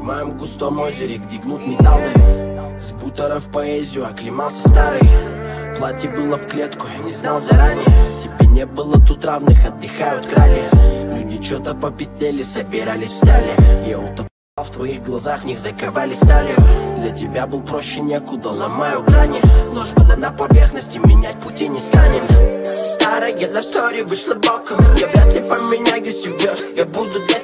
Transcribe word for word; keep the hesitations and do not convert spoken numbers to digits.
моем густом озере, где гнут металлы. С бутера в поэзию оклемался старый. Платье было в клетку, не знал заранее. Тебе не было тут равных, отдыхают крали. Люди что-то попетели, собирались в стали. Я утопал в твоих глазах, в них заковали сталью. Для тебя был проще некуда, ломаю грани. Ложь была на поверхности, менять пути не станем. Старая love story вышла боком. Я вряд ли поменяю себя, я буду